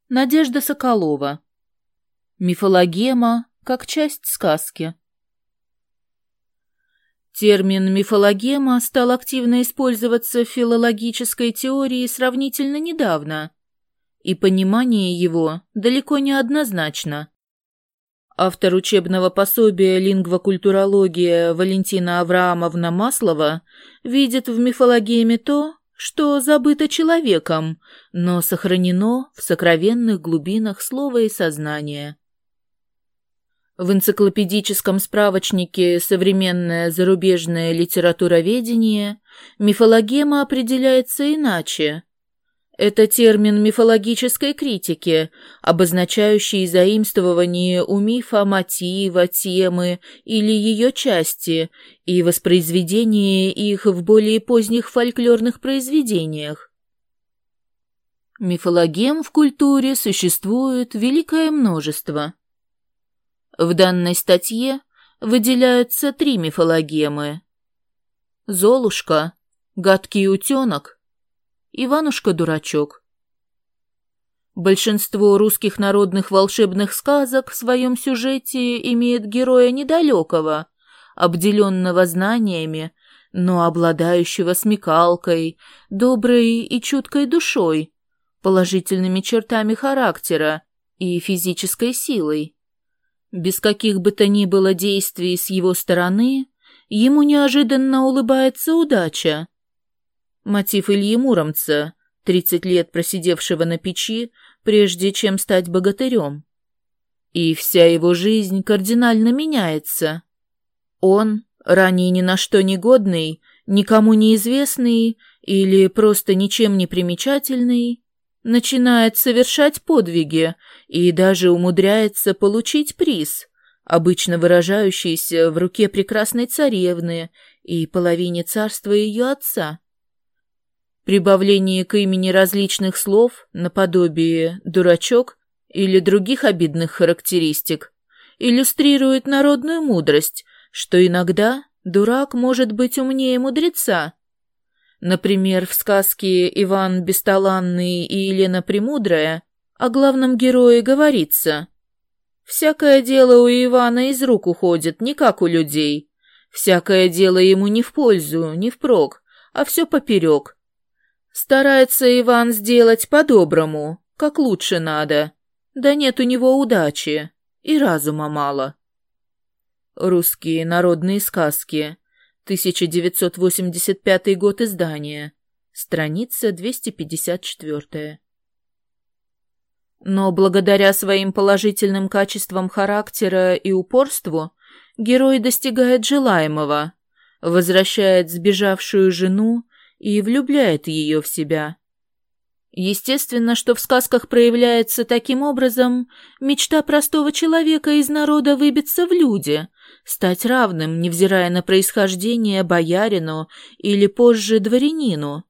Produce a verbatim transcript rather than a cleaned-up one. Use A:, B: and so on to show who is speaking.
A: Надежда Соколова. Мифологема как часть сказки. Термин «мифологема» стал активно использоваться в филологической теории сравнительно недавно, и понимание его далеко не однозначно. Автор учебного пособия «Лингвокультурология» Валентина Авраамовна Маслова видит в мифологеме то, что забыто человеком, но сохранено в сокровенных глубинах слова и сознания. В энциклопедическом справочнике «Современное зарубежное литературоведение» мифологема определяется иначе. Это термин мифологической критики, обозначающий заимствование у мифа мотива, темы или ее части и воспроизведение их в более поздних фольклорных произведениях. Мифологем в культуре существует великое множество. В данной статье выделяются три мифологемы: Золушка, Гадкий утенок, Иванушка-дурачок. Большинство русских народных волшебных сказок в своем сюжете имеет героя недалекого, обделенного знаниями, но обладающего смекалкой, доброй и чуткой душой, положительными чертами характера и физической силой. Без каких бы то ни было действий с его стороны, ему неожиданно улыбается удача. Мотив Ильи Муромца, тридцать лет просидевшего на печи, прежде чем стать богатырем. И вся его жизнь кардинально меняется. Он, ранее ни на что не годный, никому неизвестный или просто ничем не примечательный, начинает совершать подвиги и даже умудряется получить приз, обычно выражающийся в руке прекрасной царевны и половине царства ее отца. Прибавление к имени различных слов, наподобие «дурачок» или других обидных характеристик, иллюстрирует народную мудрость, что иногда дурак может быть умнее мудреца. Например, в сказке «Иван Бесталанный и Елена Премудрая» о главном герое говорится: «Всякое дело у Ивана из рук уходит, не как у людей. Всякое дело ему не в пользу, не впрок, а все поперек. Старается Иван сделать по-доброму, как лучше надо, да нет у него удачи, и разума мало». Русские народные сказки, тысяча девятьсот восемьдесят пятый год издания, страница двести пятьдесят четыре. Но благодаря своим положительным качествам характера и упорству герой достигает желаемого, возвращает сбежавшую жену и влюбляет ее в себя. Естественно, что в сказках проявляется таким образом мечта простого человека из народа выбиться в люди, стать равным, невзирая на происхождение, боярину или позже дворянину.